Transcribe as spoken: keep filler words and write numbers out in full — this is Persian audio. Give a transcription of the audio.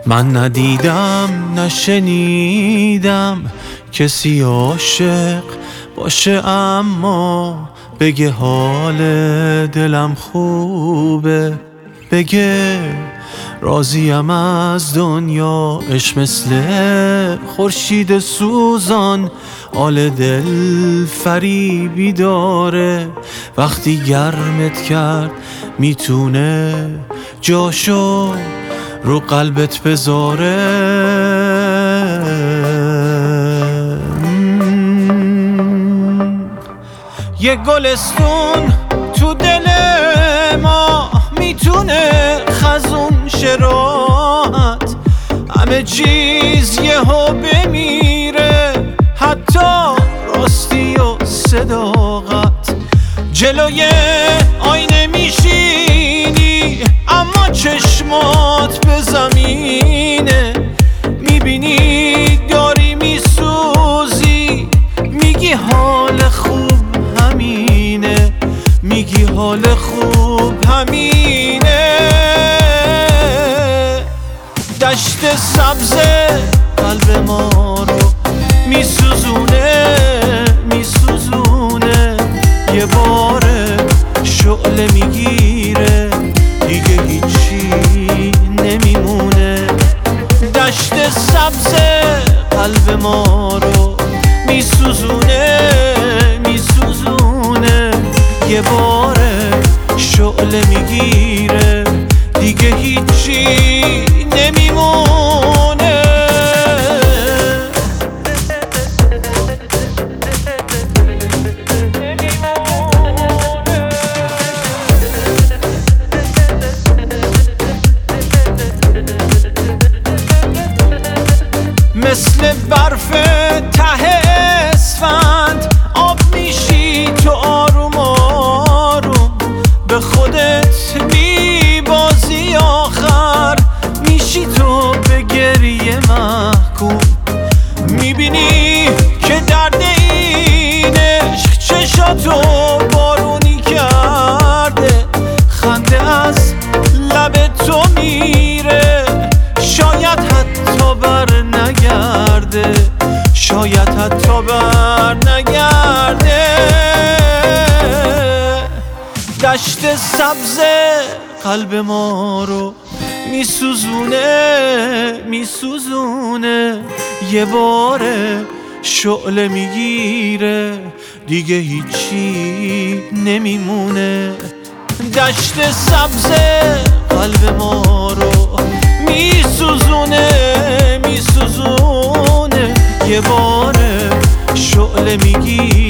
من ندیدم نشنیدم کسی عاشق باشه اما بگه حال دلم خوبه، بگه راضیم از دنیا. عشق مثل خورشید سوزان حال دل فریبی داره، وقتی گرمت کرد میتونه جاشو رو قلبت بذاره. یه گلستون تو دل ما میتونه خزون شه راحت، همه چیز یهو بمیره حتی راستی و صداقت. جلوی آینه میشینی اما چشمات به زمینه، میبینی داری میسوزی، میگی حال خوب همینه، میگی حال خوب همینه. دشت سبز قلب ما رو میسوزونه میسوزونه، یه باره شعله میگیره دیگه هیچی نمیمونه. دشت سبز قلب ما رو میسوزونه میسوزونه، یه باره شعله میگیره دیگه هیچی نمیمونه. مثل برف ته اسفند آب میشی تو آروم آروم، به خودت میبازی آخر میشی تو به گریه محکوم. میبینی که درد این عشق چشاتو بارونی کرده، خنده از لب تو میره شاید حتی بر نگرده، شاید حتی بر نگرده. دشت سبز قلب ما رو میسوزونه میسوزونه، یه باره شعله میگیره دیگه هیچی نمیمونه. دشت سبز قلب ما رو میسوزونه میسوزونه، یه باره شعله میگیره